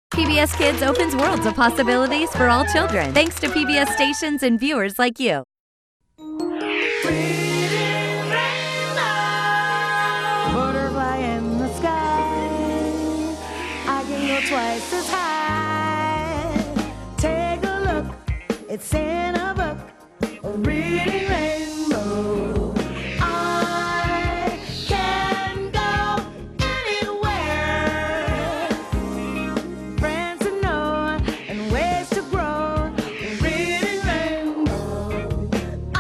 PBS Kids opens worlds of possibilities for all children, thanks to PBS stations and viewers like you. Butterfly in the sky, I can go twice as high. Take a look, it's in a book, a reading rainbow. I can go anywhere. Friends to know and ways to grow, a reading rainbow.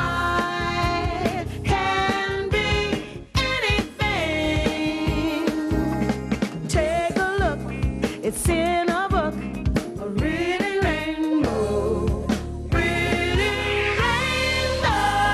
I can be anything. Take a look, it's in a book, a reading rainbow. Reading rainbow.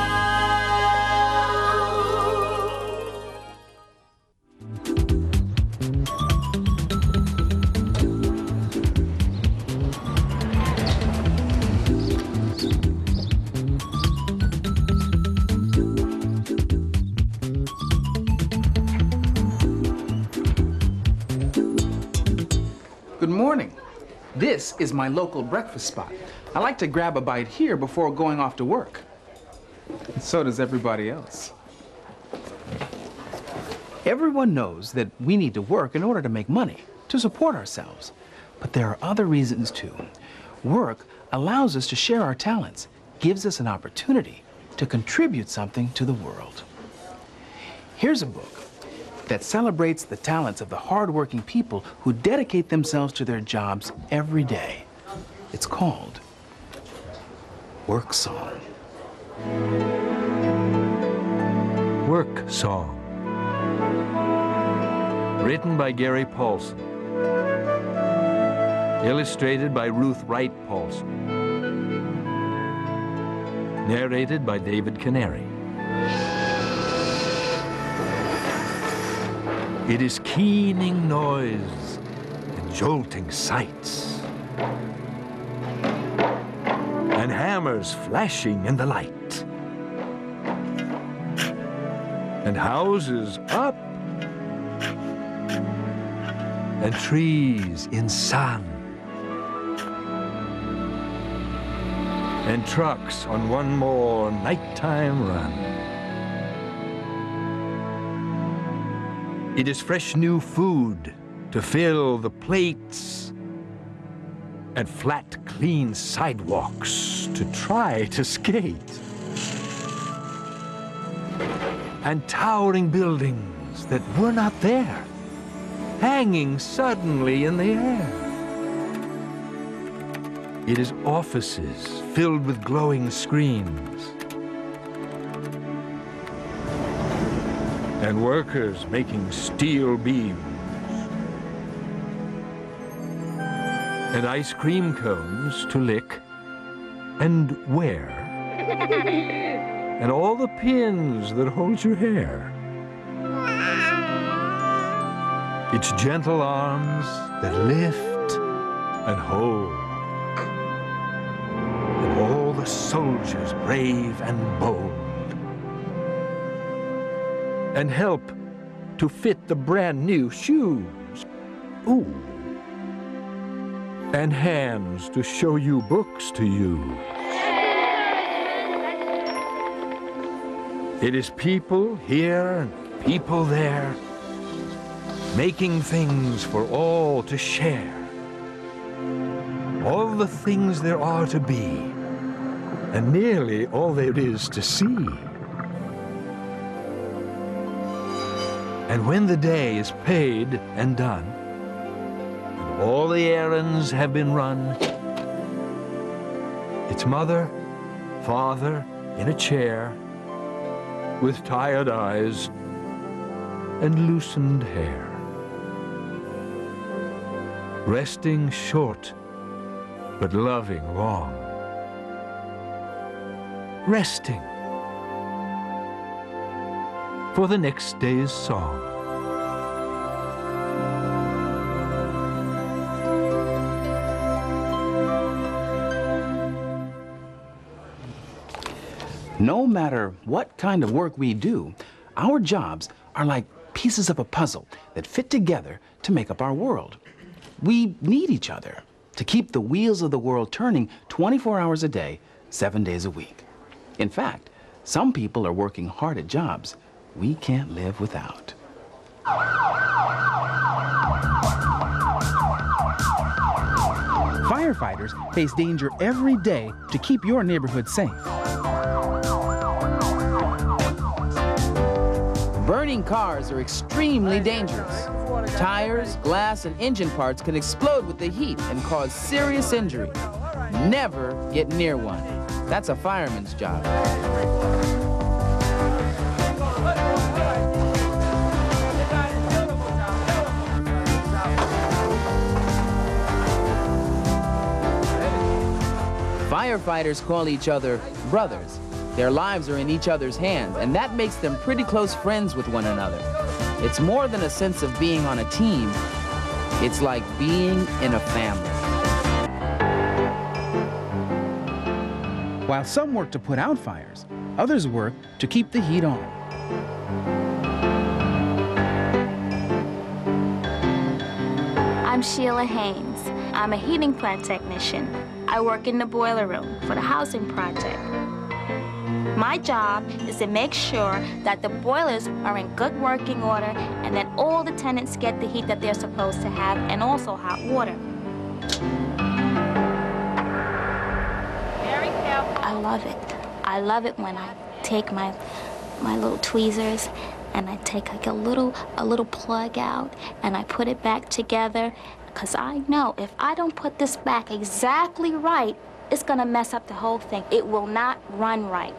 Good morning. This is my local breakfast spot. I like to grab a bite here before going off to work. And so does everybody else. Everyone knows that we need to work in order to make money, to support ourselves. But there are other reasons too. Work allows us to share our talents, gives us an opportunity to contribute something to the world. Here's a book that celebrates the talents of the hardworking people who dedicate themselves to their jobs every day. It's called Work Song. Work Song. Written by Gary Paulson. Illustrated by Ruth Wright Paulson. Narrated by David Canary. It is keening noise and jolting sights, and hammers flashing in the light, and houses up, and trees in sun, and trucks on one more nighttime run. It is fresh new food to fill the plates, and flat, clean sidewalks to try to skate, and towering buildings that were not there, hanging suddenly in the air. It is offices filled with glowing screens, and workers making steel beams, and ice cream cones to lick and wear, and all the pins that hold your hair. It's gentle arms that lift and hold, and all the soldiers brave and bold, and help to fit the brand new shoes. Ooh. And hands to show you books to use. It is people here and people there, making things for all to share. All the things there are to be, and nearly all there is to see. And when the day is paid and done, and all the errands have been run, it's mother, father in a chair, with tired eyes and loosened hair, resting short, but loving long, resting for the next day's song. No matter what kind of work we do, our jobs are like pieces of a puzzle that fit together to make up our world. We need each other to keep the wheels of the world turning 24 hours a day, 7 days a week. In fact, some people are working hard at jobs we can't live without. Firefighters face danger every day to keep your neighborhood safe. Burning cars are extremely dangerous. Tires, glass, and engine parts can explode with the heat and cause serious injury. Never get near one. That's a fireman's job. Firefighters call each other brothers. Their lives are in each other's hands, and that makes them pretty close friends with one another. It's more than a sense of being on a team. It's like being in a family. While some work to put out fires, others work to keep the heat on. I'm Sheila Haynes. I'm a heating plant technician. I work in the boiler room for the housing project. My job is to make sure that the boilers are in good working order and that all the tenants get the heat that they're supposed to have and also hot water. Very careful. I love it. I love it when I take my little tweezers and I take like a little plug out and I put it back together, because I know if I don't put this back exactly right, it's gonna mess up the whole thing. It will not run right.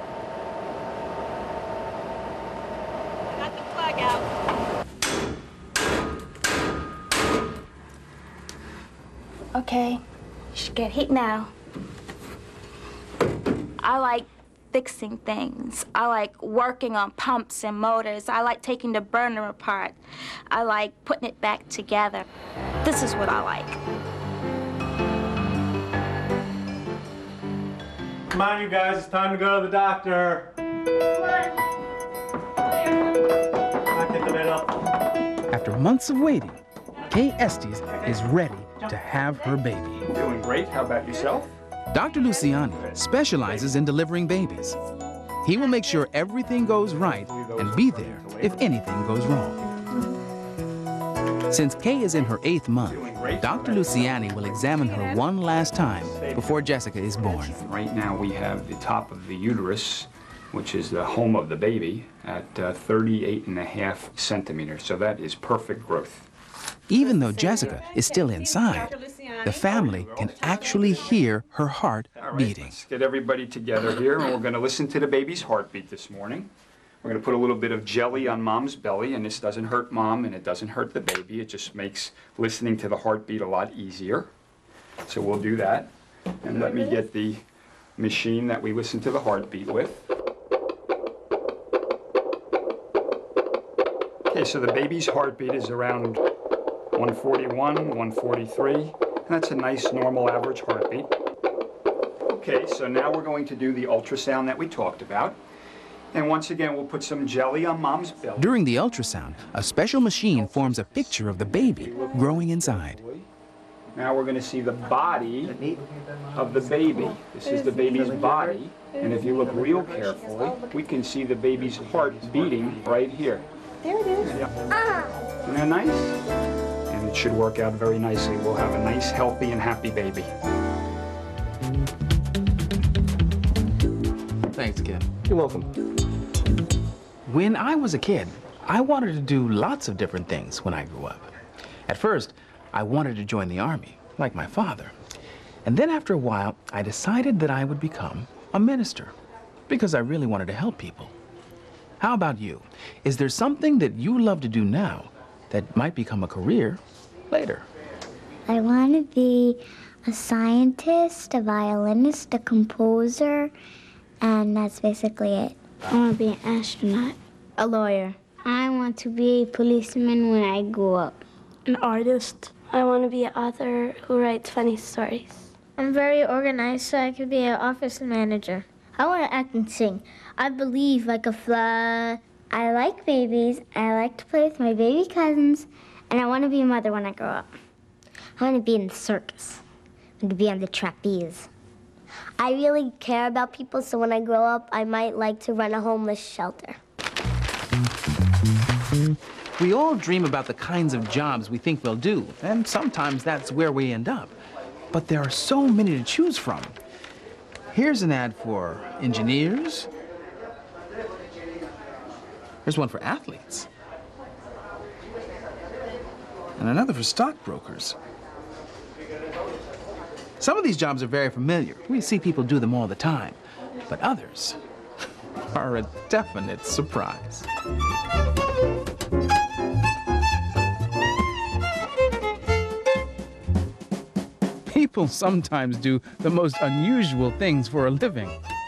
I got the plug out. Okay, you should get heat now. I like fixing things. I like working on pumps and motors. I like taking the burner apart. I like putting it back together. This is what I like. Come on, you guys, it's time to go to the doctor. Back in the middle. After months of waiting, Kay Estes is ready to have her baby. Doing great. How about yourself? Dr. Luciani specializes in delivering babies. He will make sure everything goes right and be there if anything goes wrong. Since Kay is in her 8th month, Dr. Luciani will examine her one last time before Jessica is born. Right now we have the top of the uterus, which is the home of the baby, at 38.5 centimeters. So that is perfect growth. Even though Jessica is still inside, the family can actually hear her heart beating. Let's get everybody together here, and we're going to listen to the baby's heartbeat this morning. We're going to put a little bit of jelly on mom's belly, and this doesn't hurt mom and it doesn't hurt the baby. It just makes listening to the heartbeat a lot easier. So we'll do that. And let me get the machine that we listen to the heartbeat with. Okay, so the baby's heartbeat is around 141, 143, and that's a nice normal average heartbeat. Okay, so now we're going to do the ultrasound that we talked about. And once again, we'll put some jelly on mom's belly. During the ultrasound, a special machine forms a picture of the baby growing inside. Now we're going to see the body of the baby. This is the baby's body, and if you look real carefully, we can see the baby's heart beating right here. There it is. Yeah. Isn't that nice? And it should work out very nicely. We'll have a nice, healthy, and happy baby. Thanks, kid. You're welcome. When I was a kid, I wanted to do lots of different things when I grew up. At first, I wanted to join the Army, like my father. And then after a while, I decided that I would become a minister, because I really wanted to help people. How about you? Is there something that you love to do now that might become a career later? I want to be a scientist, a violinist, a composer, and that's basically it. I want to be an astronaut, a lawyer. I want to be a policeman when I grow up. An artist. I want to be an author who writes funny stories. I'm very organized, so I could be an office manager. I want to act and sing. I believe like a fly. I like babies. I like to play with my baby cousins, and I want to be a mother when I grow up. I want to be in the circus. I want to be on the trapeze. I really care about people, so when I grow up, I might like to run a homeless shelter. We all dream about the kinds of jobs we think we'll do, and sometimes that's where we end up. But there are so many to choose from. Here's an ad for engineers. Here's one for athletes. And another for stockbrokers. Some of these jobs are very familiar. We see people do them all the time. But others are a definite surprise. People sometimes do the most unusual things for a living.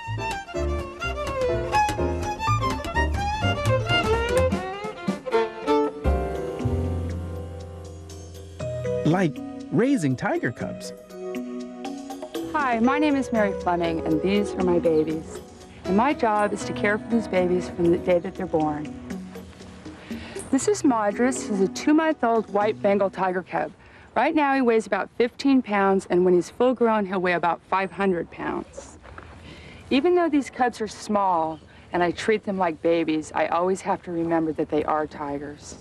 Like raising tiger cubs. Hi, my name is Mary Fleming, and these are my babies. And my job is to care for these babies from the day that they're born. This is Madras. He's a 2-month-old white Bengal tiger cub. Right now, he weighs about 15 pounds, and when he's full grown, he'll weigh about 500 pounds. Even though these cubs are small, and I treat them like babies, I always have to remember that they are tigers.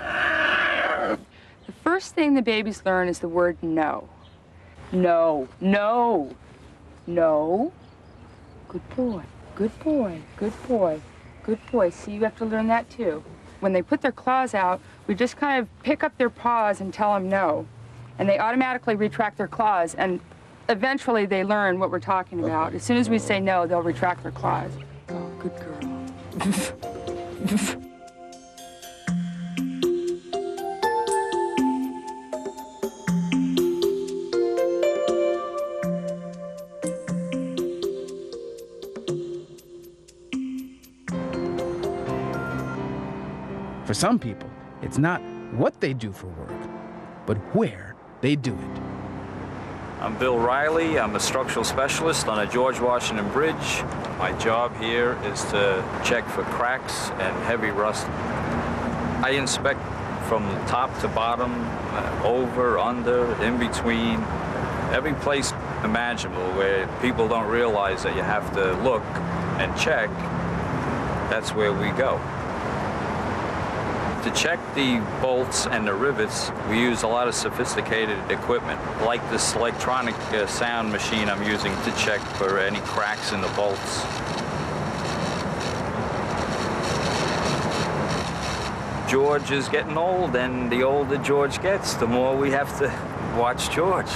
The first thing the babies learn is the word no. No, no, no. Good boy, good boy, good boy, good boy. See, you have to learn that too. When they put their claws out, we just kind of pick up their paws and tell them no. And they automatically retract their claws, and eventually they learn what we're talking about. As soon as we say no, they'll retract their claws. Oh, good girl. For some people, it's not what they do for work, but where they do it. I'm Bill Riley. I'm a structural specialist on a George Washington Bridge. My job here is to check for cracks and heavy rust. I inspect from top to bottom, over, under, in between, every place imaginable where people don't realize that you have to look and check. That's where we go. To check the bolts and the rivets, we use a lot of sophisticated equipment, like this electronic sound machine I'm using to check for any cracks in the bolts. George is getting old, and the older George gets, the more we have to watch George.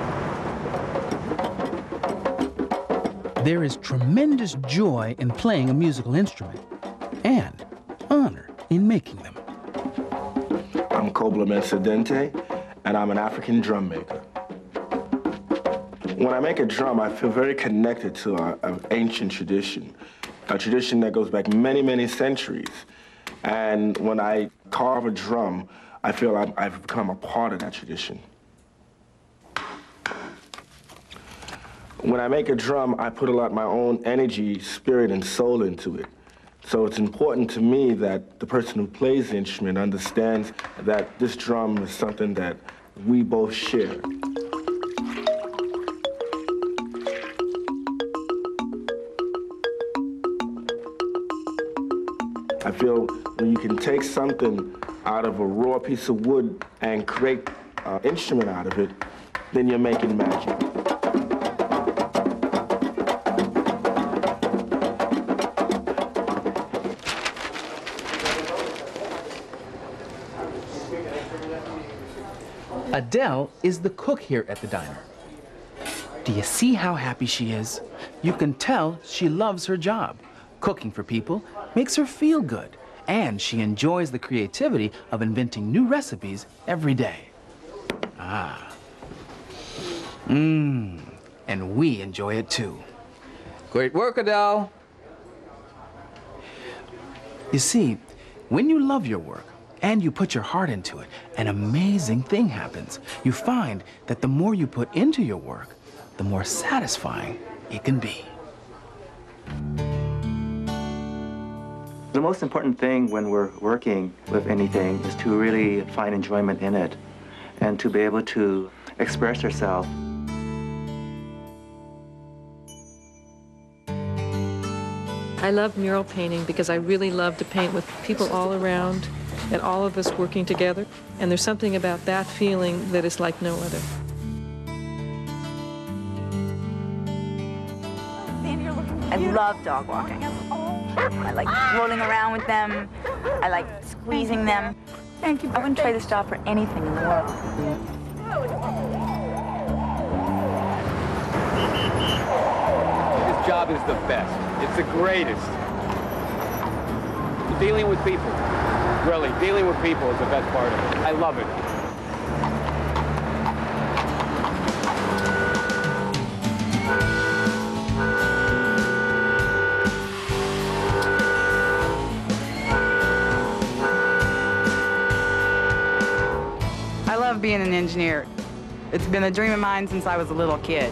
There is tremendous joy in playing a musical instrument, and honor in making them. I'm Kobla Mensadente, and I'm an African drum maker. When I make a drum, I feel very connected to an ancient tradition, a tradition that goes back many, many centuries. And when I carve a drum, I feel I've become a part of that tradition. When I make a drum, I put a lot of my own energy, spirit, and soul into it. So it's important to me that the person who plays the instrument understands that this drum is something that we both share. I feel when you can take something out of a raw piece of wood and create an instrument out of it, then you're making magic. Adele is the cook here at the diner. Do you see how happy she is? You can tell she loves her job. Cooking for people makes her feel good, and she enjoys the creativity of inventing new recipes every day. And we enjoy it too. Great work, Adele. You see, when you love your work, and you put your heart into it, an amazing thing happens. You find that the more you put into your work, the more satisfying it can be. The most important thing when we're working with anything is to really find enjoyment in it and to be able to express herself. I love mural painting because I really love to paint with people all around and all of us working together. And there's something about that feeling that is like no other. I love dog walking. I like rolling around with them. I like squeezing them. Thank you. I wouldn't trade this job for anything in the world. This job is the best. It's the greatest. Dealing with people. Really, dealing with people is the best part of it. I love it. I love being an engineer. It's been a dream of mine since I was a little kid.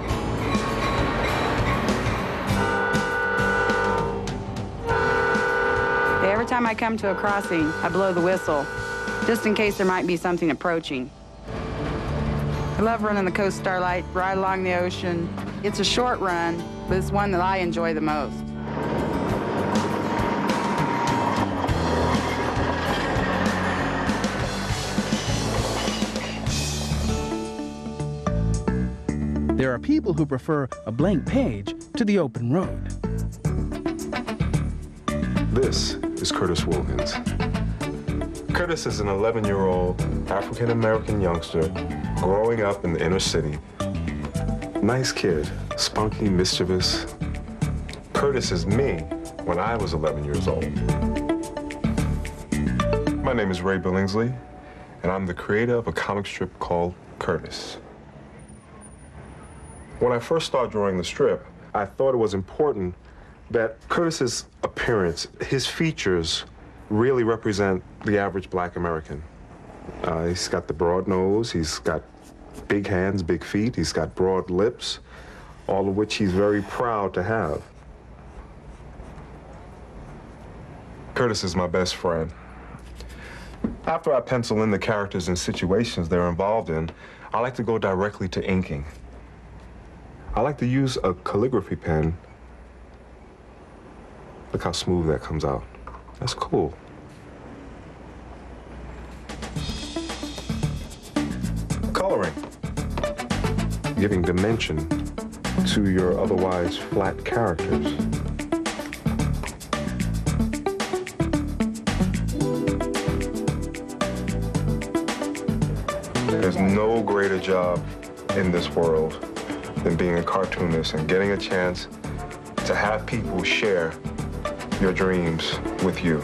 Every time I come to a crossing, I blow the whistle, just in case there might be something approaching. I love running the Coast Starlight, ride along the ocean. It's a short run, but it's one that I enjoy the most. There are people who prefer a blank page to the open road. This is Curtis Wilkins. Curtis is an 11-year-old African-American youngster growing up in the inner city. Nice kid, spunky, mischievous. Curtis is me when I was 11 years old. My name is Ray Billingsley, and I'm the creator of a comic strip called Curtis. When I first started drawing the strip, I thought it was important that Curtis's appearance, his features, really represent the average Black American. He's got the broad nose, he's got big hands, big feet, he's got broad lips, all of which he's very proud to have. Curtis is my best friend. After I pencil in the characters and situations they're involved in, I like to go directly to inking. I like to use a calligraphy pen. Look how smooth that comes out. That's cool. Coloring. Giving dimension to your otherwise flat characters. There's no greater job in this world than being a cartoonist and getting a chance to have people share your dreams with you.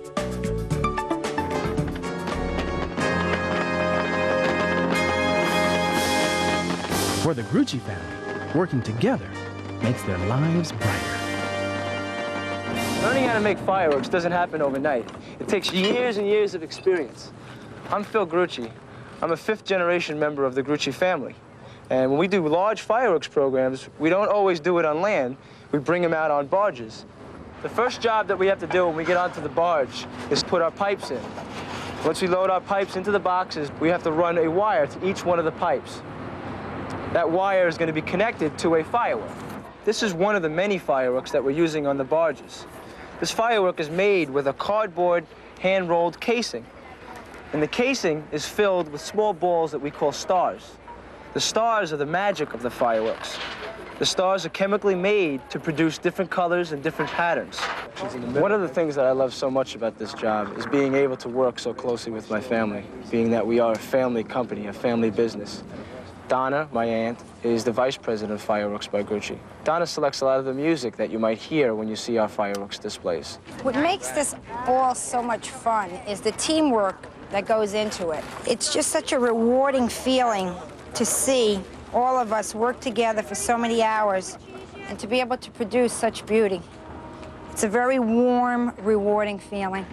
For the Grucci family, working together makes their lives brighter. Learning how to make fireworks doesn't happen overnight. It takes years and years of experience. I'm Phil Grucci. I'm a fifth-generation member of the Grucci family. And when we do large fireworks programs, we don't always do it on land. We bring them out on barges. The first job that we have to do when we get onto the barge is put our pipes in. Once we load our pipes into the boxes, we have to run a wire to each one of the pipes. That wire is going to be connected to a firework. This is one of the many fireworks that we're using on the barges. This firework is made with a cardboard, hand-rolled casing. And the casing is filled with small balls that we call stars. The stars are the magic of the fireworks. The stars are chemically made to produce different colors and different patterns. One of the things that I love so much about this job is being able to work so closely with my family, being that we are a family company, a family business. Donna, my aunt, is the vice president of Fireworks by Grucci. Donna selects a lot of the music that you might hear when you see our fireworks displays. What makes this all so much fun is the teamwork that goes into it. It's just such a rewarding feeling to see all of us work together for so many hours and to be able to produce such beauty. It's a very warm, rewarding feeling.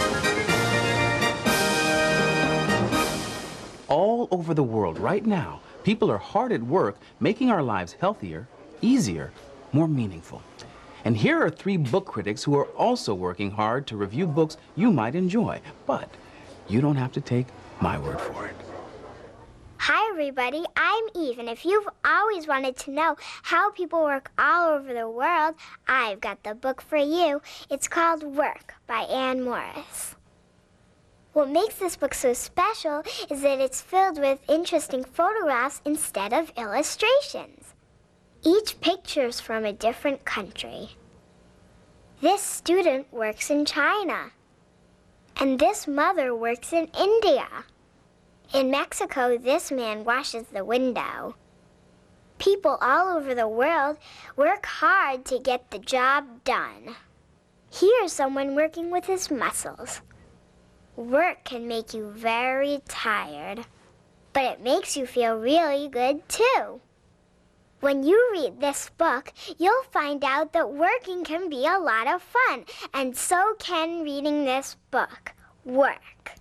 All over the world right now, People are hard at work making our lives healthier, easier, more meaningful. And here are 3 book critics who are also working hard to review books you might enjoy. But you don't have to take my word for it. Hi, everybody. I'm Eve, and if you've always wanted to know how people work all over the world, I've got the book for you. It's called Work by Anne Morris. What makes this book so special is that it's filled with interesting photographs instead of illustrations. Each picture's from a different country. This student works in China, and this mother works in India. In Mexico, this man washes the window. People all over the world work hard to get the job done. Here's someone working with his muscles. Work can make you very tired, but it makes you feel really good too. When you read this book, you'll find out that working can be a lot of fun, and so can reading this book, Work.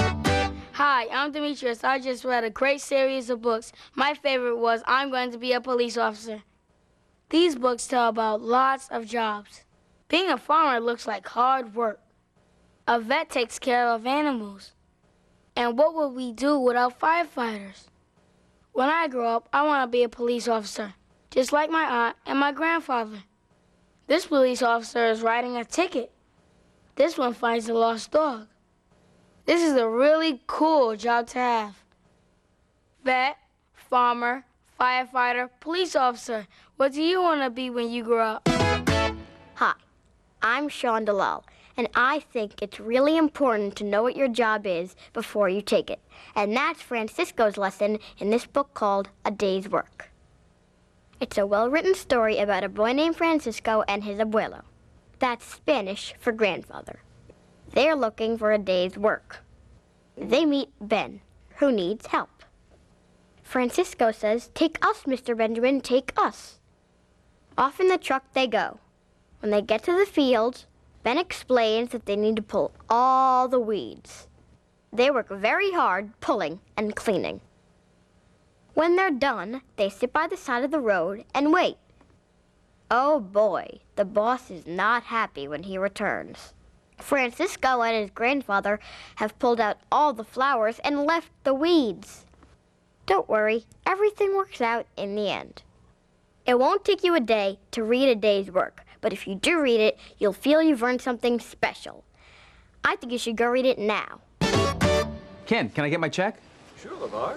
Hi, I'm Demetrius. I just read a great series of books. My favorite was I'm Going to Be a Police Officer. These books tell about lots of jobs. Being a farmer looks like hard work. A vet takes care of animals. And what would we do without firefighters? When I grow up, I want to be a police officer, just like my aunt and my grandfather. This police officer is writing a ticket. This one finds a lost dog. This is a really cool job to have. Vet, farmer, firefighter, police officer. What do you want to be when you grow up? Hi, I'm Sean DeLal, and I think it's really important to know what your job is before you take it. And that's Francisco's lesson in this book called A Day's Work. It's a well-written story about a boy named Francisco and his abuelo. That's Spanish for grandfather. They're looking for a day's work. They meet Ben, who needs help. Francisco says, "Take us, Mr. Benjamin, take us." Off in the truck they go. When they get to the fields, Ben explains that they need to pull all the weeds. They work very hard pulling and cleaning. When they're done, they sit by the side of the road and wait. Oh boy, the boss is not happy when he returns. Francisco and his grandfather have pulled out all the flowers and left the weeds. Don't worry, everything works out in the end. It won't take you a day to read A Day's Work, but if you do read it, you'll feel you've earned something special. I think you should go read it now. Ken, can I get my check? Sure, LeVar.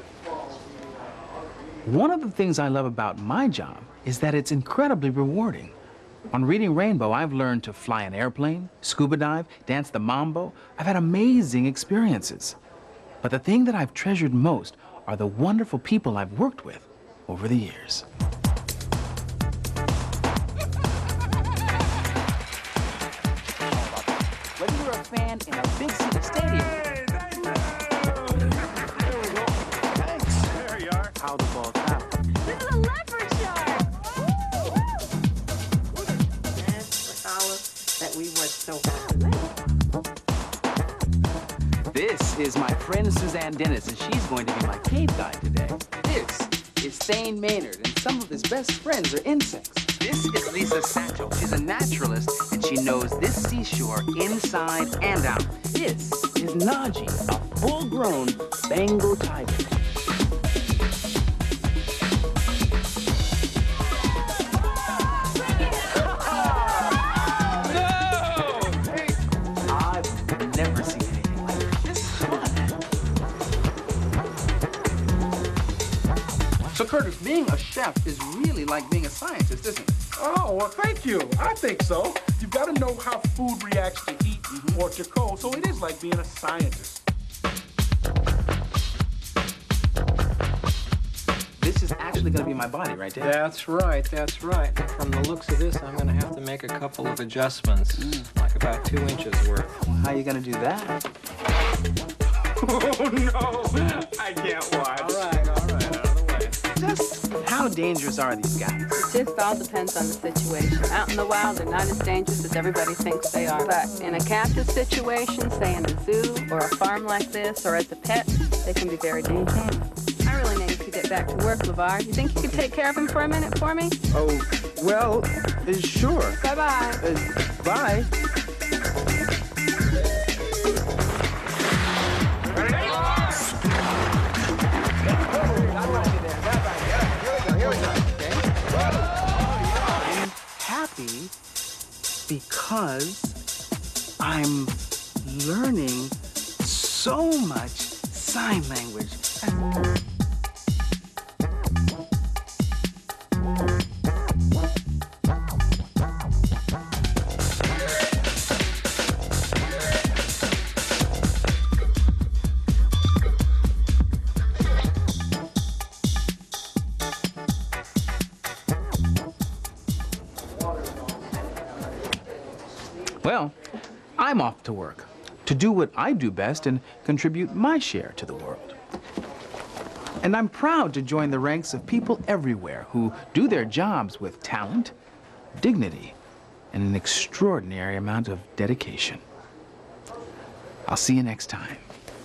One of the things I love about my job is that it's incredibly rewarding. On Reading Rainbow, I've learned to fly an airplane, scuba dive, dance the mambo. I've had amazing experiences. But the thing that I've treasured most are the wonderful people I've worked with over the years. Whether you're a fan in a big city stadium, There you are. how the ball travels. This is a leopard shark! That we were so This is my friend Suzanne Dennis, and she's going to be my cave guide today. This is Thane Maynard, and some of his best friends are insects. This is Lisa Satchel. She's a naturalist, and she knows this seashore inside and out. This is Naji, a full-grown Bengal tiger. I've never seen anything like this fun. So, Curtis, being a chef is really like being a scientist, isn't it? Oh, well, thank you. I think so. You've got to know how food reacts to heat or to cold, so it is like being a scientist. This is actually going to be my body, right, Dave? That's right, that's right. From the looks of this, I'm going to have to make a couple of adjustments, like about 2 inches worth. Well, how are you going to do that? Oh, no. I can't watch. All right, out of the way. Just how dangerous are these guys? It just all depends on the situation. Out in the wild, they're not as dangerous as everybody thinks they are. But in a captive situation, say in a zoo or a farm like this or as a pet, they can be very dangerous. I really need to get get back to work, LeVar. You think you could take care of him for a minute for me? Oh, well, sure. Bye-bye. Bye. I'm happy because I'm learning so much sign language. Well, I'm off to work to do what I do best and contribute my share to the world. And I'm proud to join the ranks of people everywhere who do their jobs with talent, dignity, and an extraordinary amount of dedication. I'll see you next time.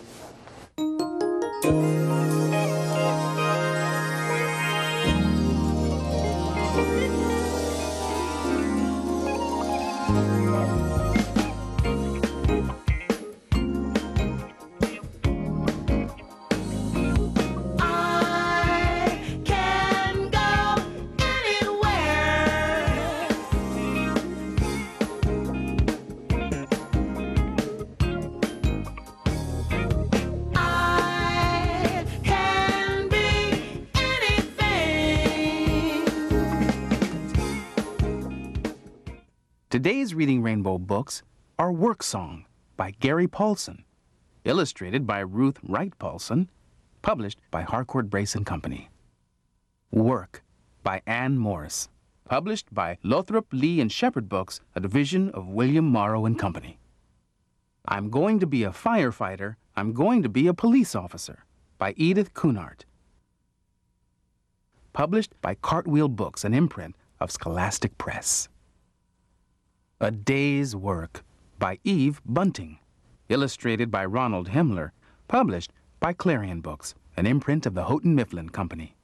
Today's Reading Rainbow books are Work Song by Gary Paulson, illustrated by Ruth Wright Paulson, published by Harcourt Brace and Company. Work by Ann Morris, published by Lothrop, Lee and Shepherd Books, a division of William Morrow and Company. I'm Going to Be a Firefighter, I'm Going to Be a Police Officer by Edith Cunard, published by Cartwheel Books, an imprint of Scholastic Press. A Day's Work by Eve Bunting, illustrated by Ronald Himmler, published by Clarion Books, an imprint of the Houghton Mifflin Company.